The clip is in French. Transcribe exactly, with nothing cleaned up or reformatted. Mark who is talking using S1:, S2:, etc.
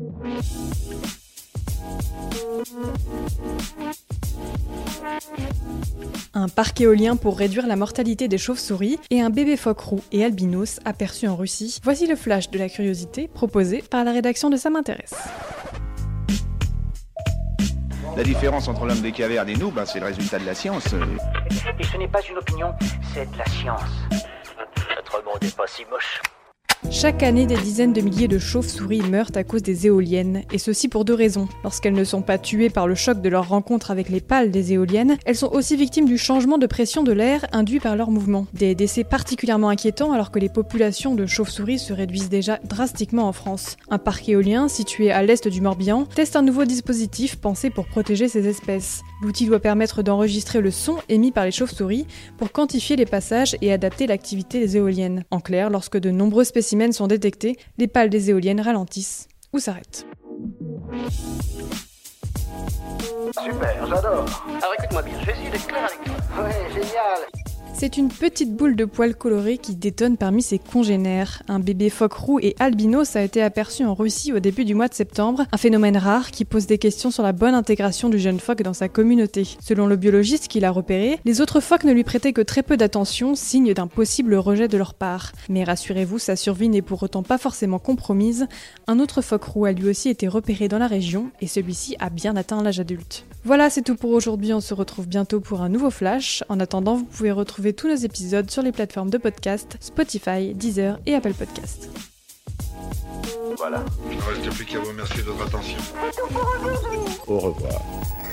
S1: Un parc éolien pour réduire la mortalité des chauves-souris et un bébé phoque roux et albinos aperçu en Russie. Voici le flash de la curiosité proposé par la rédaction de Ça m'intéresse.
S2: La différence entre l'homme des cavernes et nous, ben, c'est le résultat de la science.
S3: Et ce n'est pas une opinion, c'est de la science. Notre monde n'est pas si moche.
S1: Chaque année, des dizaines de milliers de chauves-souris meurent à cause des éoliennes, et ceci pour deux raisons. Lorsqu'elles ne sont pas tuées par le choc de leur rencontre avec les pales des éoliennes, elles sont aussi victimes du changement de pression de l'air induit par leur mouvement. Des décès particulièrement inquiétants alors que les populations de chauves-souris se réduisent déjà drastiquement en France. Un parc éolien, situé à l'est du Morbihan, teste un nouveau dispositif pensé pour protéger ces espèces. L'outil doit permettre d'enregistrer le son émis par les chauves-souris pour quantifier les passages et adapter l'activité des éoliennes. En clair, lorsque de nombreux spécimens sont détectés, les pales des éoliennes ralentissent ou s'arrêtent.
S3: Super, j'adore. Alors écoute-moi bien, je vais essayer d'être clair avec toi. Ouais, génial.
S1: C'est une petite boule de poils colorés qui détonne parmi ses congénères. Un bébé phoque roux et albinos a été aperçu en Russie au début du mois de septembre, un phénomène rare qui pose des questions sur la bonne intégration du jeune phoque dans sa communauté. Selon le biologiste qui l'a repéré, les autres phoques ne lui prêtaient que très peu d'attention, signe d'un possible rejet de leur part. Mais rassurez-vous, sa survie n'est pour autant pas forcément compromise. Un autre phoque roux a lui aussi été repéré dans la région et celui-ci a bien atteint l'âge adulte. Voilà, c'est tout pour aujourd'hui, on se retrouve bientôt pour un nouveau flash. En attendant, vous pouvez retrouver tous nos épisodes sur les plateformes de podcast, Spotify, Deezer et Apple Podcast.
S4: Voilà. Il ne reste plus qu'à vous remercier de votre attention.
S2: Au revoir.